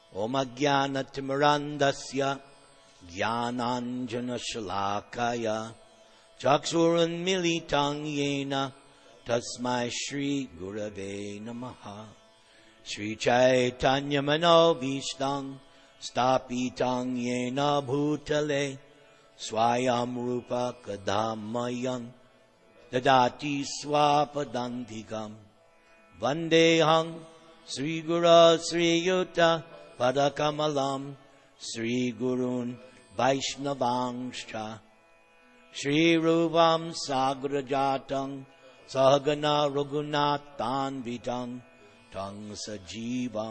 Om Ajnanatimmirandasya Jnananjana Shalakaya Chakshurunmilitam Yena Tasmai Shri Gurave Namaha. Shri Chaitanya Manobhishtam Sthapitam Yena Bhutale Swayam Rupa Kadamayan Dadati Swapadantikam Vandeham Sri Guru Sri Yuta Padakamalam Sri Gurun Vaishnavangscha Shri Rupam Sagrajatam Sahagana Raghunathan Vitang Tang Sajivam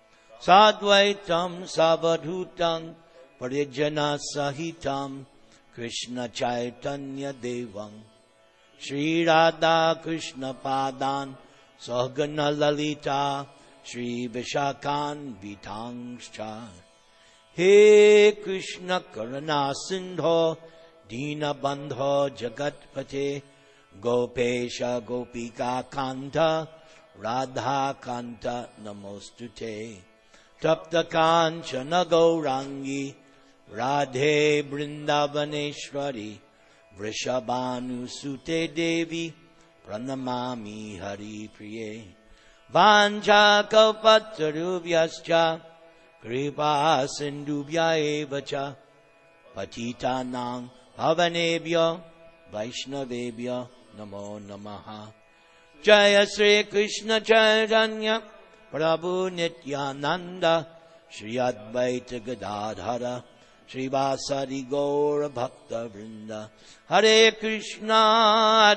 Sadvaitam Savadhutam Parijana Sahitam Krishna Chaitanya Devam Shri Radha Krishna Padan Sahagana Lalita Shri Vishakan Vitangscha. He Krishna Karuna Sindho Dina Bandho Jagatpate Gopesha Gopika Kanta Radha Kanta Namostute Tapta Kanchana Gaurangi Radhe Brindavaneshwari Vrishabhanu Sute Devi Pranamami Hari Priye Vancha Kalpatarubhyascha Kripa Sindubhya Evacha Patitanang Pavanebhyo Vaishnavebhyo Namo Namaha. Jaya Sri Krishna Chaitanya Prabhu Nityananda Shri Advaita Gadadhara Shri Vasari Gaura Bhakta Vrinda. Hare Krishna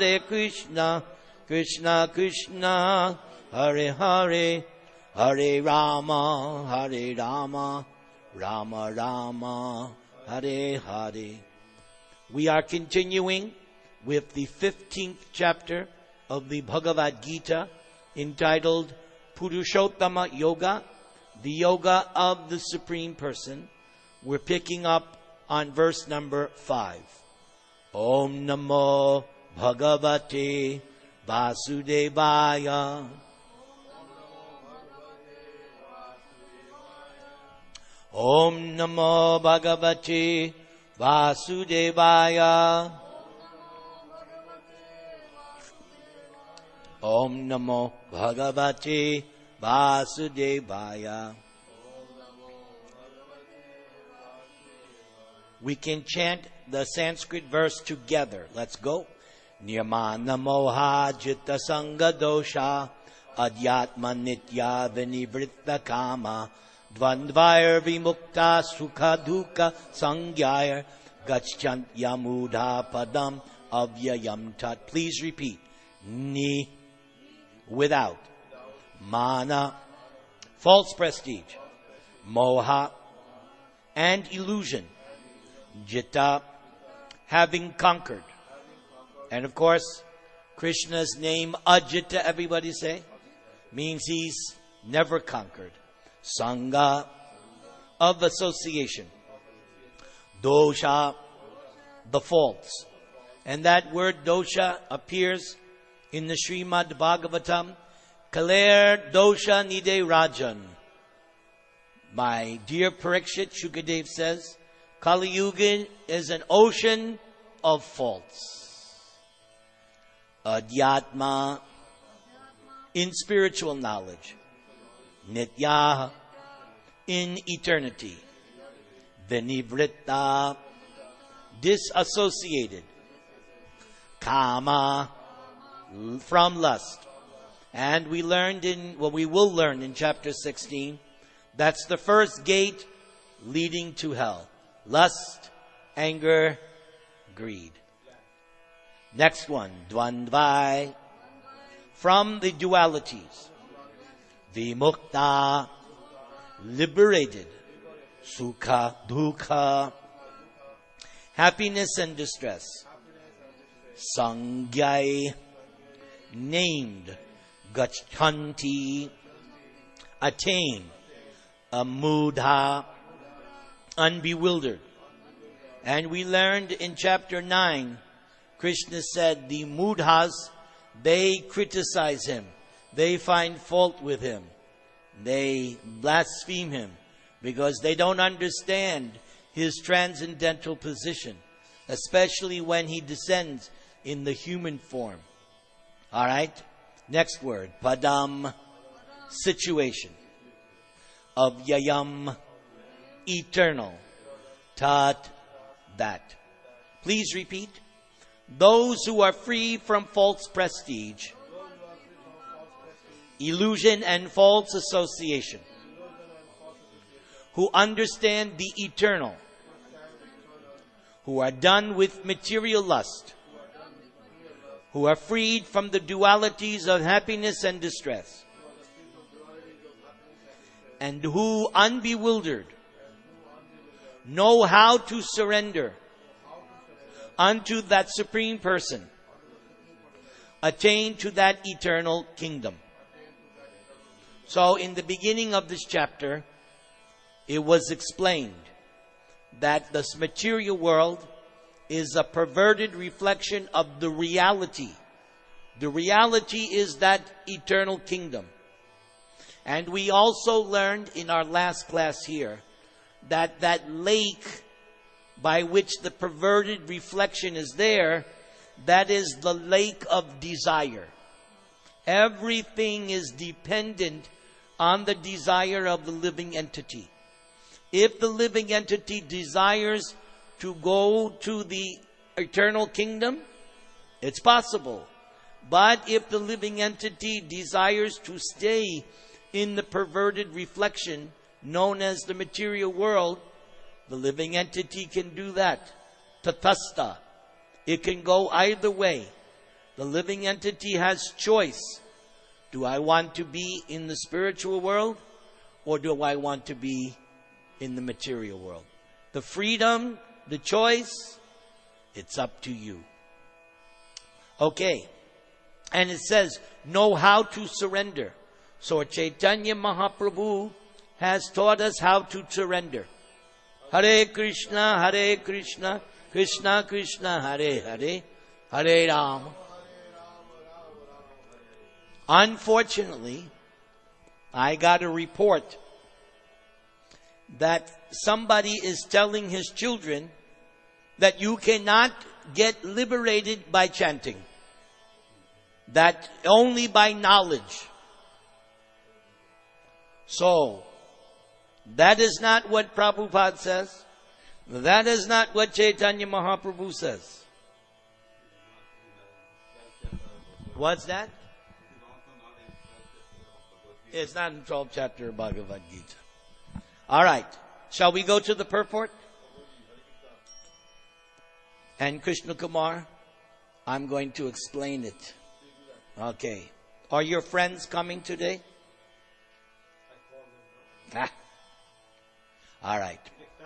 Krishna Krishna Hare Hare Hare Rama Rama Rama Hare Hare. We are continuing with the 15th chapter of the Bhagavad Gita, entitled Purushottama Yoga, the Yoga of the Supreme Person. We're picking up on verse number 5. Om Namo Bhagavate Vasudevaya. Om Namo Bhagavate Vasudevaya. Om Namo Bhagavate Vasudevaya. We can chant the Sanskrit verse together. Let's go. Nirmana moha jitta sanga dosha adhyatma nitya vinivritta kama dvandvair vimukta sukha dukkha sangyayar gacchant yamudha padam avyayam tat. Please repeat. Ni, without. Mana, false prestige. Moha, and illusion. Jitta, having conquered. And of course, Krishna's name Ajita, everybody say, means he's never conquered. Sangha, of association. Dosha, the faults. And that word dosha appears in the Srimad Bhagavatam. Kaler dosha nide rajan. My dear Parikshit, Shukadev says, Kali Yuga is an ocean of faults. Adhyatma, in spiritual knowledge. Nitya, in eternity. Vinivritta, disassociated. Kama, from lust. And we learned we will learn in chapter 16, that's the first gate leading to hell. Lust, anger, greed. Next one, dvandvai, from the dualities. Vimukta, liberated. Sukha, dukkha, happiness and distress. Sangyai, named. Gacchanti, attain. Amudha, unbewildered. And we learned in chapter 9, Krishna said the mudhas, they criticize him. They find fault with him. They blaspheme him. because they don't understand his transcendental position, especially when he descends in the human form. All right? Next word, padam, situation. Of yayam, eternal. Tat, that. Please repeat. Those who are free from false prestige, illusion and false association, who understand the eternal, who are done with material lust, who are freed from the dualities of happiness and distress, and who, unbewildered, know how to surrender unto that Supreme Person, attain to that eternal kingdom. So in the beginning of this chapter, it was explained that this material world is a perverted reflection of the reality. The reality is that eternal kingdom. And we also learned in our last class here that that lake by which the perverted reflection is there, that is the lake of desire. Everything is dependent on the desire of the living entity. If the living entity desires to go to the eternal kingdom, it's possible. But if the living entity desires to stay in the perverted reflection known as the material world, the living entity can do that. Tatasta. It can go either way. The living entity has choice. Do I want to be in the spiritual world, or do I want to be in the material world? The freedom, the choice, it's up to you. Okay. And it says, know how to surrender. So Chaitanya Mahaprabhu has taught us how to surrender. Hare Krishna, Krishna Krishna, Hare Hare, Hare Rama. Unfortunately, I got a report that somebody is telling his children that you cannot get liberated by chanting. That only by knowledge. So, that is not what Prabhupada says. That is not what Chaitanya Mahaprabhu says. What's that? It's not in 12th chapter of Bhagavad Gita. Alright. Shall we go to the purport? And Krishna Kumar, I'm going to explain it. Okay. Are your friends coming today? All right.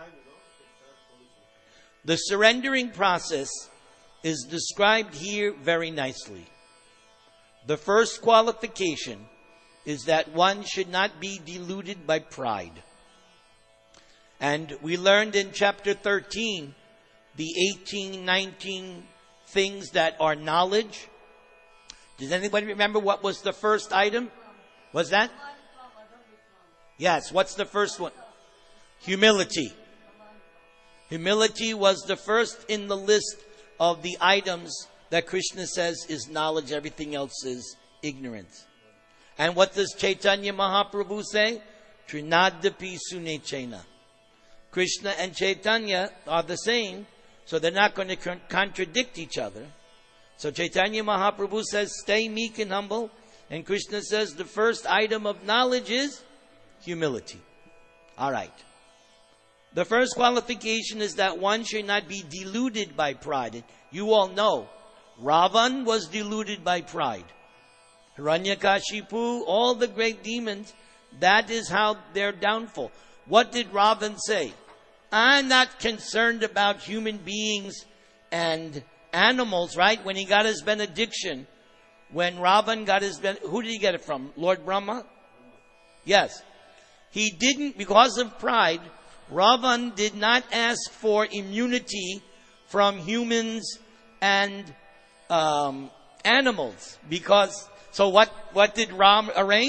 The surrendering process is described here very nicely. The first qualification is that one should not be deluded by pride. And we learned in chapter 13 the 18, 19 things that are knowledge. Does anybody remember what was the first item? Was that? Yes, what's the first one? Humility. Humility was the first in the list of the items that Krishna says is knowledge. Everything else is ignorance. And what does Chaitanya Mahaprabhu say? Trinadapi sunechena. Krishna and Chaitanya are the same, so they're not going to contradict each other. So Chaitanya Mahaprabhu says, stay meek and humble. And Krishna says the first item of knowledge is humility. All right. The first qualification is that one should not be deluded by pride. You all know, Ravan was deluded by pride. Hiranyakashipu, all the great demons, that is how their downfall. What did Ravan say? I'm not concerned about human beings and animals, right? When he got his benediction, when Ravan got his who did he get it from? Lord Brahma? Yes. He didn't, because of pride, Ravan did not ask for immunity from humans and animals. Because, so what did Ram arrange?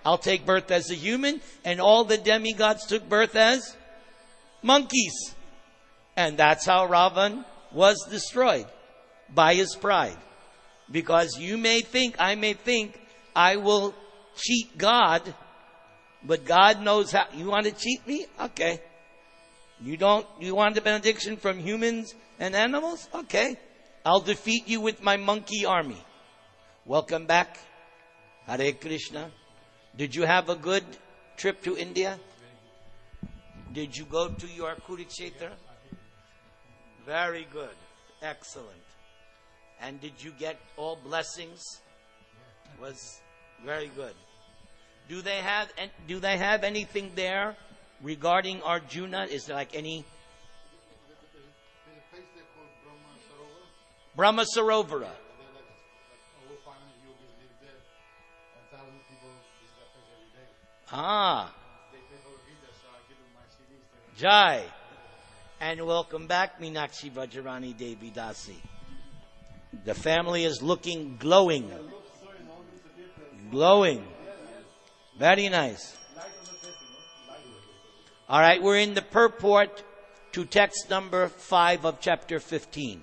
I'll take birth as a human, and all the demigods took birth as monkeys. And that's how Ravan was destroyed, by his pride. Because you may think, I may think, I will cheat God, but God knows how. You want to cheat me? Okay. You want the benediction from humans and animals? Okay. I'll defeat you with my monkey army. Welcome back. Hare Krishna. Did you have a good trip to India? Did you go to your Kurukshetra? Very good. Excellent. And did you get all blessings? Was very good. Do they have anything there regarding Arjuna? Is there like any? There's a place there called Brahma Brahma Sarovar. Sarovara. Over 500 yogis live there, and thousands of people visit that place every day. Ah. They play Bhagavad Gita, so I give them my CDs. Jai. And welcome back, Meenakshi Vajrani Devi Dasi. The family is looking glowing. Glowing. Very nice. All right, we're in the purport to text number 5 of chapter 15.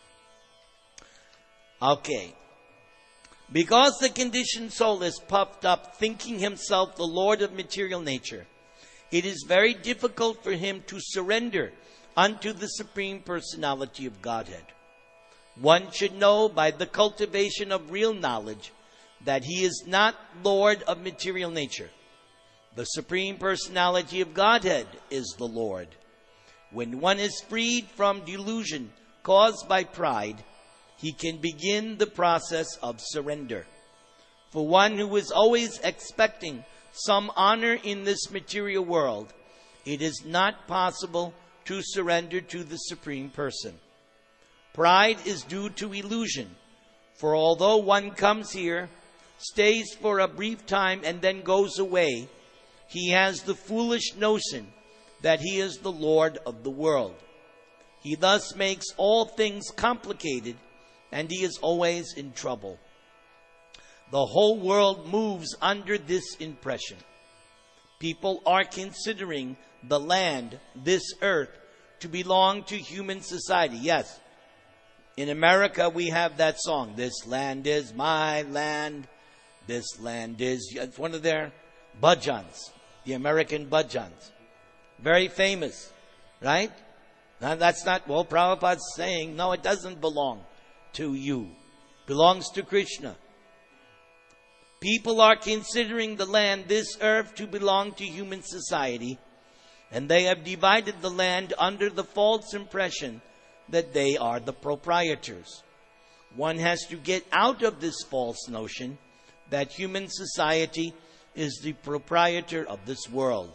Okay. Because the conditioned soul is puffed up, thinking himself the Lord of material nature, it is very difficult for him to surrender unto the Supreme Personality of Godhead. One should know by the cultivation of real knowledge that he is not Lord of material nature. The Supreme Personality of Godhead is the Lord. When one is freed from delusion caused by pride, he can begin the process of surrender. For one who is always expecting some honor in this material world, it is not possible to surrender to the Supreme Person. Pride is due to illusion, for although one comes here, stays for a brief time, and then goes away, he has the foolish notion that he is the Lord of the world. He thus makes all things complicated, and he is always in trouble. The whole world moves under this impression. People are considering the land, this earth, to belong to human society. Yes, in America we have that song, "This land is my land, this land is..." It's one of their bhajans, the American bhajans. Very famous, right? Now that's not, well, Prabhupada's saying, no, it doesn't belong to you. It belongs to Krishna. People are considering the land, this earth, to belong to human society, and they have divided the land under the false impression that they are the proprietors. One has to get out of this false notion that human society is the proprietor of this world.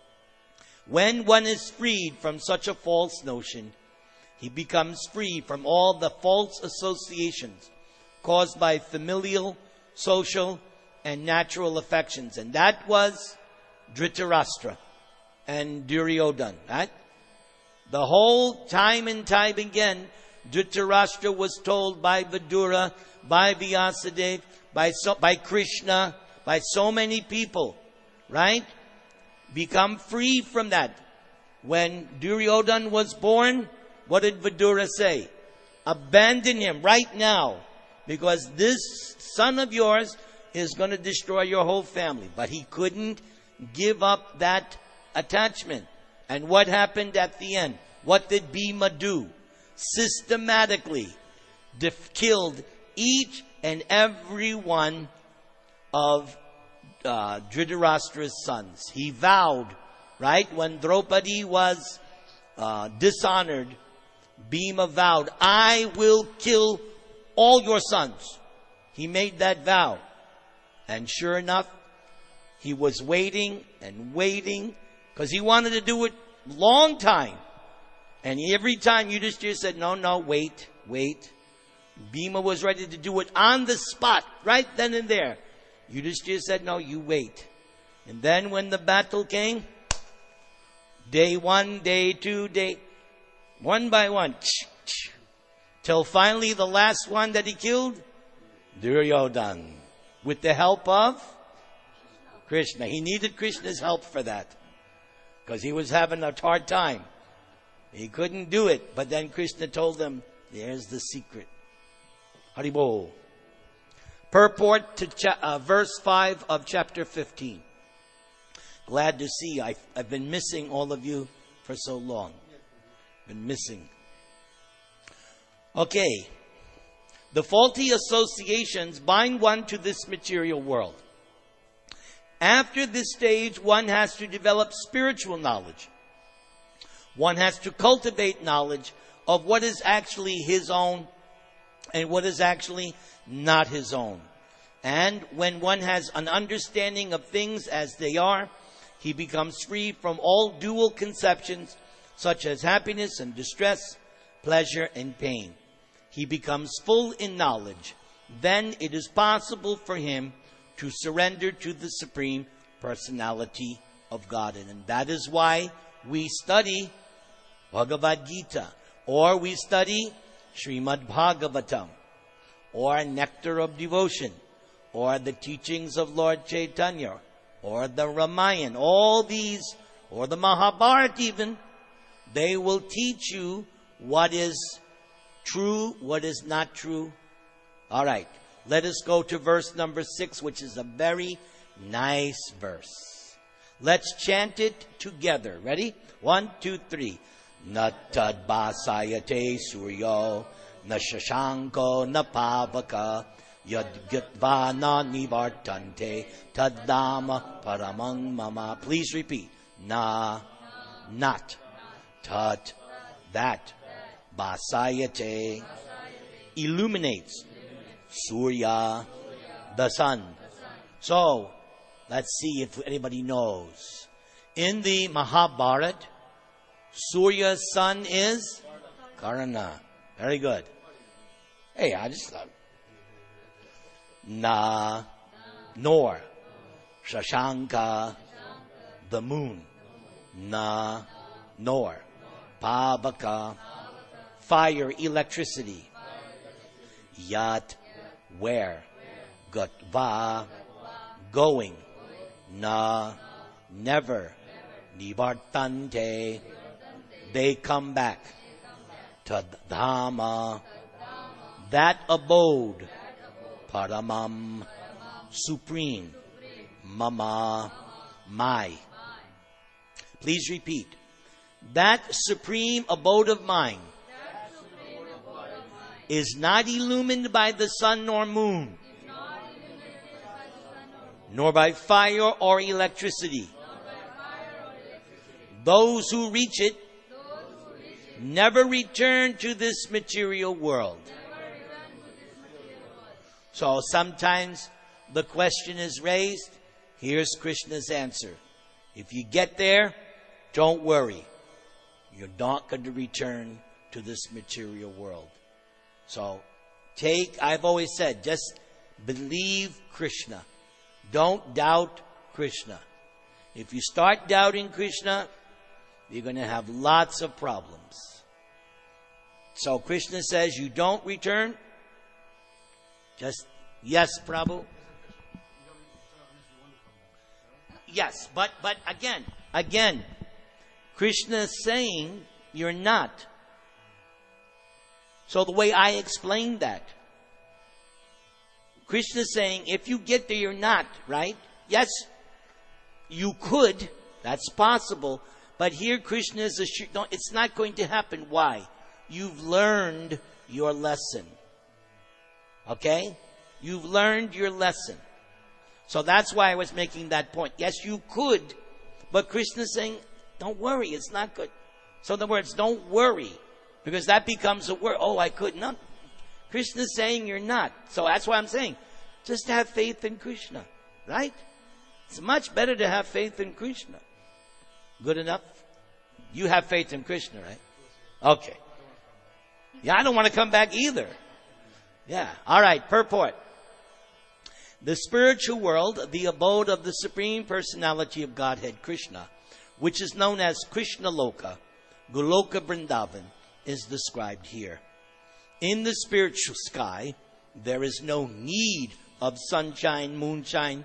When one is freed from such a false notion, he becomes free from all the false associations caused by familial, social, and natural affections. And that was Dhritarashtra and Duryodhana, right? The whole time and time again, Dhritarashtra was told by Vidura, by Vyasadeva, by Krishna, by so many people, right? Become free from that. When Duryodhana was born, what did Vidura say? Abandon him right now, because this son of yours is going to destroy your whole family. But he couldn't give up that attachment. And what happened at the end? What did Bhima do? Systematically killed each and every one of Dhritarashtra's sons. He vowed, right? When Draupadi was dishonored, Bhima vowed, I will kill all your sons. He made that vow. And sure enough, he was waiting and waiting, because he wanted to do it long time. And every time Yudhishthira said, no, wait. Bhima was ready to do it on the spot, right then and there. Yudhishthira said, no, you wait. And then when the battle came, day 1, day 2, one by one, till finally the last one that he killed, Duryodhana, with the help of Krishna. He needed Krishna's help for that. Because he was having a hard time. He couldn't do it. But then Krishna told him, there's the secret. Haribol. Purport to verse 5 of chapter 15. Glad to see. I've been missing all of you for so long. Been missing. Okay. The faulty associations bind one to this material world. After this stage, one has to develop spiritual knowledge. One has to cultivate knowledge of what is actually his own and what is actually not his own. And when one has an understanding of things as they are, he becomes free from all dual conceptions such as happiness and distress, pleasure and pain. He becomes full in knowledge. Then it is possible for him to surrender to the Supreme Personality of God. And that is why we study Bhagavad Gita, or we study Srimad Bhagavatam, or Nectar of Devotion, or the teachings of Lord Chaitanya, or the Ramayana. All these, or the Mahabharata even, they will teach you what is true, what is not true. All right, let us go to verse number 6, which is a very nice verse. Let's chant it together. Ready? 1, 2, 3. Natad basayate suryo, na shashanko na pavaka, yadgyatva na nivartante, tadama paramang mama. Please repeat. Na, not, tat, that, basayate, illuminates, surya, the sun. So, let's see if anybody knows. In the Mahabharata, Surya's son is Karna. Very good. Hey, I just love Na, nor, Shashanka, the moon. Na, nor, Pavaka, fire, electricity. Yat, where. Gatva, going. Na, never. Nivartante, they come back. Tadhama, that abode. Paramam, supreme. Mama, my. Please repeat. That supreme abode of mine is not illumined by the sun nor moon, nor by fire or electricity. Those who reach it never return to this material world. So sometimes the question is raised. Here's Krishna's answer. If you get there, don't worry. You're not going to return to this material world. So I've always said, just believe Krishna. Don't doubt Krishna. If you start doubting Krishna, you're going to have lots of problems. So Krishna says, you don't return. Just, yes, Prabhu. Yes, but again, Krishna is saying, you're not. So the way I explained that, Krishna is saying, if you get there, you're not, right? Yes, you could. That's possible. But here Krishna is assured, no, it's not going to happen. Why? You've learned your lesson. Okay? You've learned your lesson. So that's why I was making that point. Yes, you could, but Krishna is saying, don't worry, it's not good. So in other words, don't worry, because that becomes a word. Oh, I could not. Krishna is saying you're not. So that's why I'm saying, just have faith in Krishna, right? It's much better to have faith in Krishna. Good enough? You have faith in Krishna, right? Okay. Yeah, I don't want to come back either. Yeah. All right, purport. The spiritual world, the abode of the Supreme Personality of Godhead, Krishna, which is known as Krishna Loka, Goloka Vrindavan, is described here. In the spiritual sky, there is no need of sunshine, moonshine,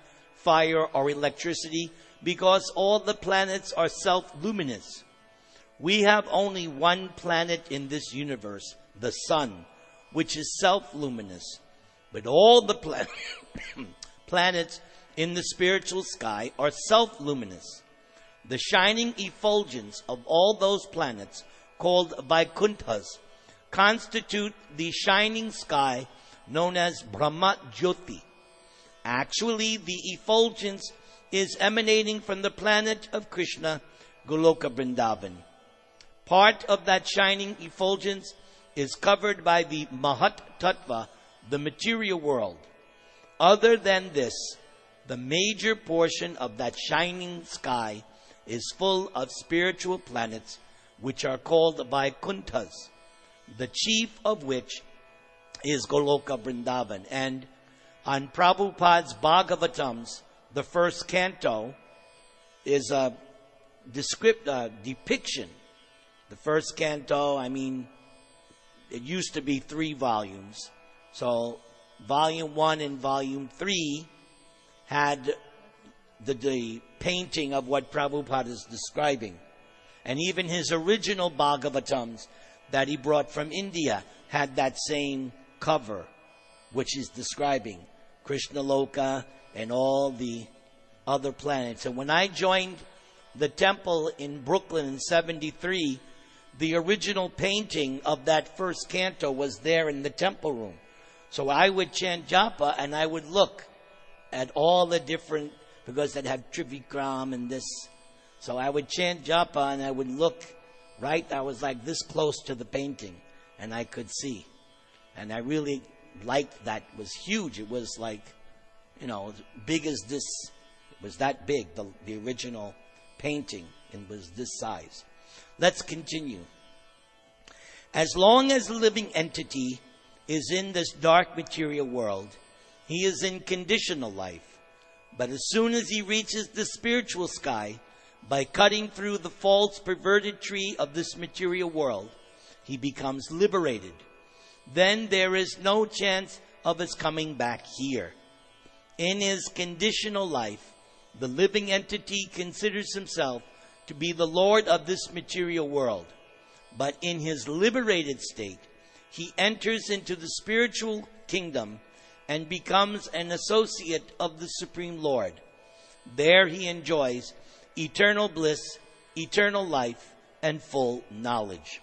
fire, or electricity, because all the planets are self-luminous. We have only one planet in this universe, the sun, which is self-luminous. But all the planets in the spiritual sky are self-luminous. The shining effulgence of all those planets, called Vaikunthas, constitute the shining sky known as Brahma Jyoti. Actually, the effulgence is emanating from the planet of Krishna, Goloka Vrindavan. Part of that shining effulgence is covered by the Mahat Tattva, the material world. Other than this, the major portion of that shining sky is full of spiritual planets, which are called Vaikunthas, the chief of which is Goloka Vrindavan. And on Prabhupada's Bhagavatams, the first canto is a depiction. The first canto, it used to be 3 volumes. So volume 1 and volume 3 had the painting of what Prabhupada is describing. And even his original Bhagavatams that he brought from India had that same cover, which is describing Krishna Loka and all the other planets. And when I joined the temple in Brooklyn in 73, the original painting of that first canto was there in the temple room. So I would chant japa and I would look at all the different, because it had Trivikram and this. So I would chant japa and I would look right. I was like this close to the painting and I could see. And I really liked that. It was huge. It was like, as big as this. It was that big, the original painting, and was this size. Let's continue. As long as the living entity is in this dark material world, he is in conditional life. But as soon as he reaches the spiritual sky, by cutting through the false perverted tree of this material world, he becomes liberated. Then there is no chance of his coming back here. In his conditional life, the living entity considers himself to be the Lord of this material world. But in his liberated state, he enters into the spiritual kingdom and becomes an associate of the Supreme Lord. There he enjoys eternal bliss, eternal life, and full knowledge.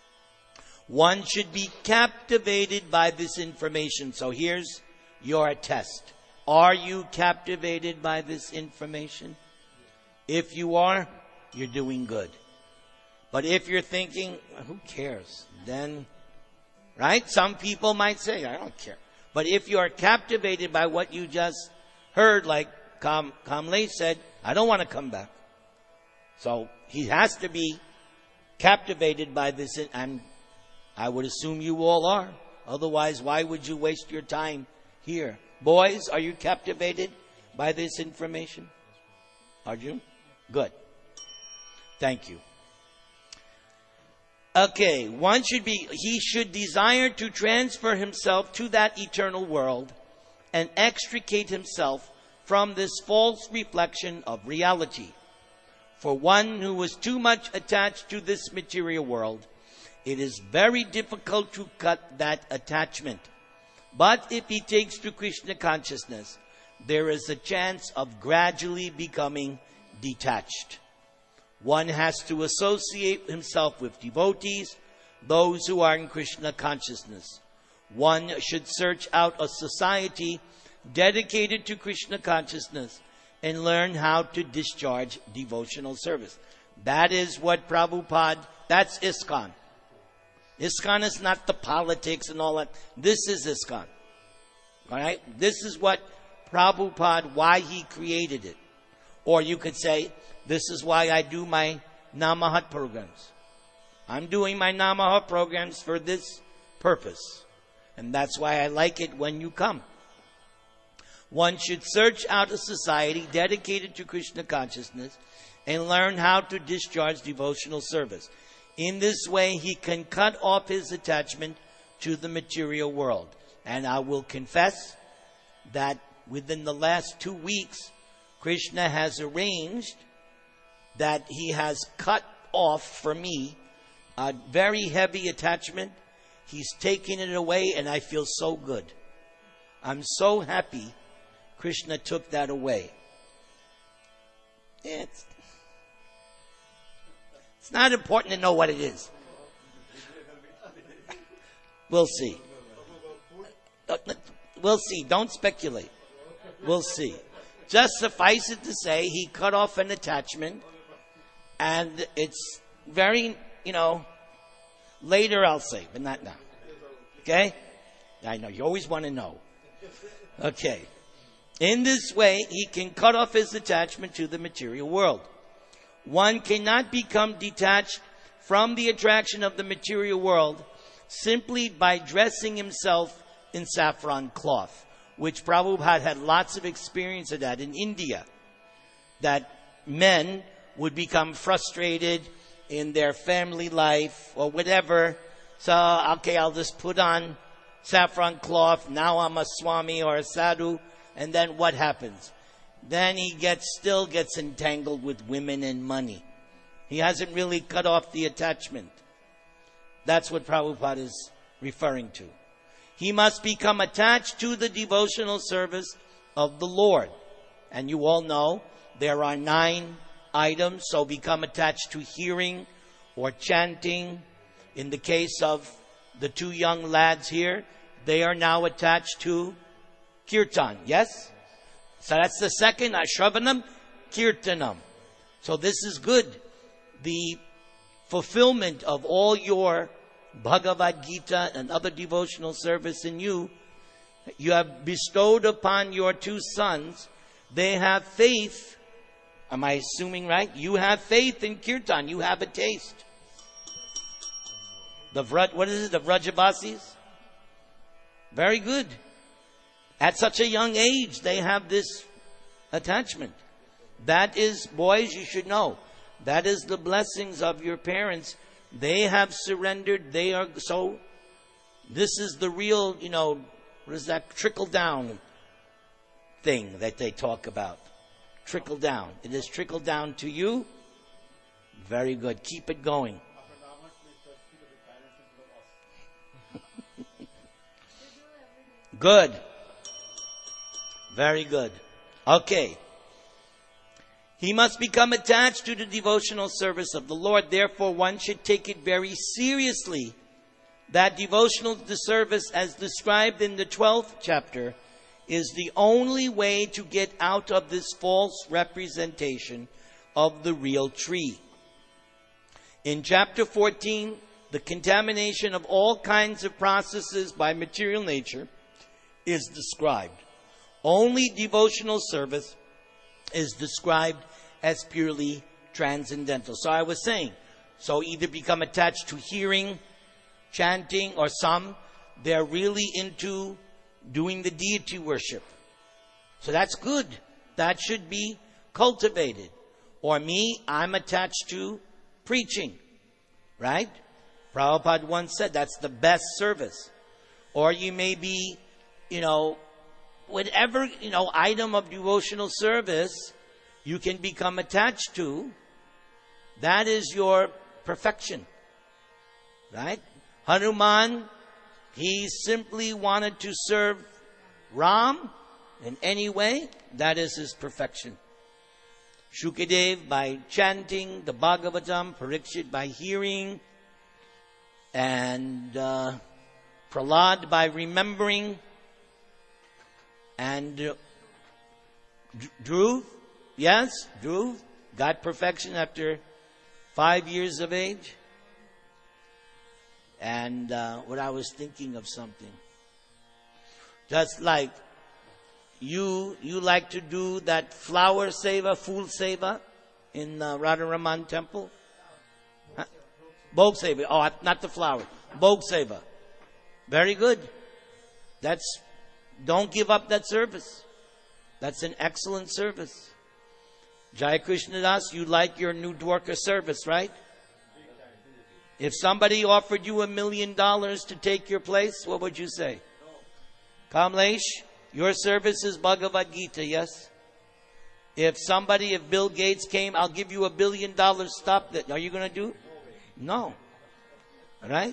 One should be captivated by this information. So here's your test. Are you captivated by this information? If you are, you're doing good. But if you're thinking, who cares? Then, right? Some people might say, I don't care. But if you are captivated by what you just heard, like Kamlesh said, I don't want to come back. So he has to be captivated by this, and I would assume you all are. Otherwise, why would you waste your time here? Boys, are you captivated by this information? Are you? Good. Thank you. Okay, he should desire to transfer himself to that eternal world and extricate himself from this false reflection of reality. For one who is too much attached to this material world, it is very difficult to cut that attachment. But if he takes to Krishna consciousness, there is a chance of gradually becoming detached. One has to associate himself with devotees, those who are in Krishna consciousness. One should search out a society dedicated to Krishna consciousness and learn how to discharge devotional service. That is what Prabhupada, that's ISKCON. ISKCON is not the politics and all that. This is ISKCON. Alright? This is what Prabhupada, why he created it. Or you could say, this is why I do my Namahat programs. I'm doing my Namahat programs for this purpose. And that's why I like it when you come. One should search out a society dedicated to Krishna consciousness and learn how to discharge devotional service. In this way, he can cut off his attachment to the material world. And I will confess that within the last 2 weeks, Krishna has arranged that he has cut off for me a very heavy attachment. He's taken it away, and I feel so good. I'm so happy Krishna took that away. It's not important to know what it is. We'll see. We'll see. Don't speculate. We'll see. Just suffice it to say, he cut off an attachment, and it's very, later I'll say, but not now. Okay? I know, you always want to know. Okay. In this way, he can cut off his attachment to the material world. One cannot become detached from the attraction of the material world simply by dressing himself in saffron cloth, which Prabhupada had lots of experience of that in India, that men would become frustrated in their family life or whatever. So, okay, I'll just put on saffron cloth. Now I'm a Swami or a Sadhu. And then what happens? Then he still gets entangled with women and money. He hasn't really cut off the attachment. That's what Prabhupada is referring to. He must become attached to the devotional service of the Lord. And you all know there are 9 items. So become attached to hearing or chanting. In the case of the 2 young lads here, they are now attached to Kirtan, yes? So that's the second, Shravanam, Kirtanam. So this is good. The fulfillment of all your Bhagavad Gita and other devotional service in you have bestowed upon your 2 sons. They have faith. Am I assuming right? You have faith in Kirtan. You have a taste. The Vrajabasis? Very good. At such a young age, they have this attachment. That is, boys, you should know, that is the blessings of your parents. They have surrendered. They are, so this is the real, what is that trickle down thing that they talk about? Trickle down. It is trickled down to you. Very good. Keep it going. Good. Very good. Okay. He must become attached to the devotional service of the Lord. Therefore, one should take it very seriously that devotional service, as described in the 12th chapter, is the only way to get out of this false representation of the real tree. In chapter 14, the contamination of all kinds of processes by material nature is described. Only devotional service is described as purely transcendental. So I was saying, so either become attached to hearing, chanting, or some, they're really into doing the deity worship. So that's good. That should be cultivated. Or me, I'm attached to preaching. Right? Prabhupada once said that's the best service. Or you may be, whatever, item of devotional service you can become attached to, that is your perfection. Right? Hanuman, he simply wanted to serve Ram in any way. That is his perfection. Shukadev by chanting the Bhagavatam, Parikshit by hearing, and Prahlad by remembering, and Dhruv, yes, Dhruv got perfection after 5 years of age. And what I was thinking of something. Just like you like to do that flower seva, fool seva in Radharaman temple. Huh? Bhog seva. Oh, not the flower. Bhog seva. Very good. Don't give up that service. That's an excellent service. Jai Krishna Das, you like your new Dwarka service, right? If somebody offered you $1 million to take your place, what would you say? Kamlesh, your service is Bhagavad Gita, yes? If Bill Gates came, I'll give you $1 billion, stop that. Are you going to do? No. Right?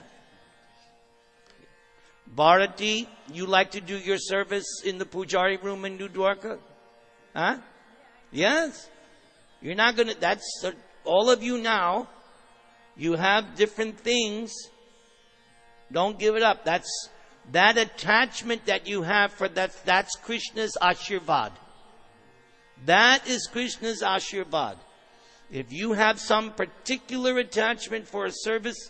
Bharati, you like to do your service in the Pujari room in New Dwarka? Huh? Yes. You're not going to, that's, all of you now, you have different things. Don't give it up. That attachment that you have for that's Krishna's Ashirvad. That is Krishna's Ashirvad. If you have some particular attachment for a service,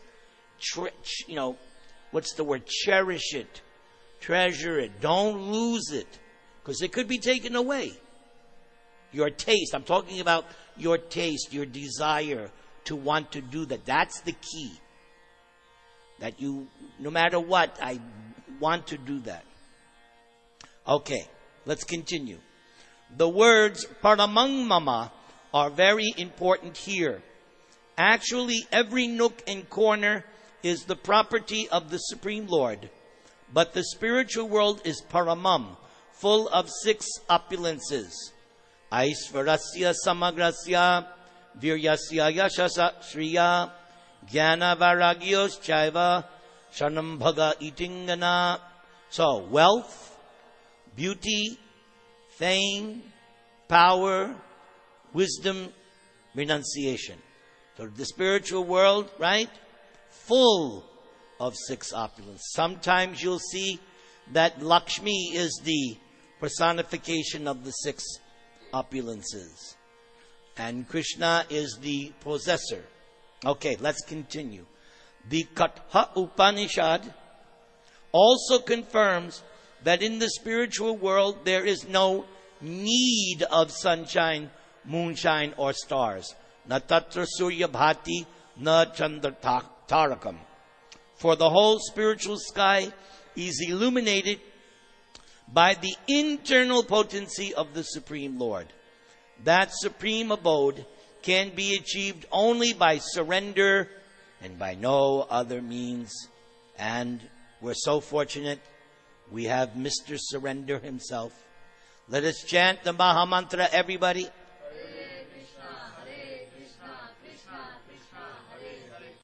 what's the word? Cherish it. Treasure it. Don't lose it. Because it could be taken away. Your taste. I'm talking about your taste, your desire to want to do that. That's the key. That you, no matter what, I want to do that. Okay, let's continue. The words paramang mama are very important here. Actually, every nook and corner is the property of the Supreme Lord. But the spiritual world is paramam, full of 6 opulences. Aishvarasya samagrasya, viryasya yashasa shriya, jnana varagyos chaiva, shanambhaga itingana. So, wealth, beauty, fame, power, wisdom, renunciation. So the spiritual world, right? Full of 6 opulence. Sometimes you'll see that Lakshmi is the personification of the 6 opulences. And Krishna is the possessor. Okay, let's continue. The Katha Upanishad also confirms that in the spiritual world there is no need of sunshine, moonshine, or stars. Na tatra surya bhati, na chandra tarakam. For the whole spiritual sky is illuminated by the internal potency of the Supreme Lord. That supreme abode can be achieved only by surrender and by no other means. And we're so fortunate we have Mr. Surrender himself. Let us chant the Maha Mantra, everybody.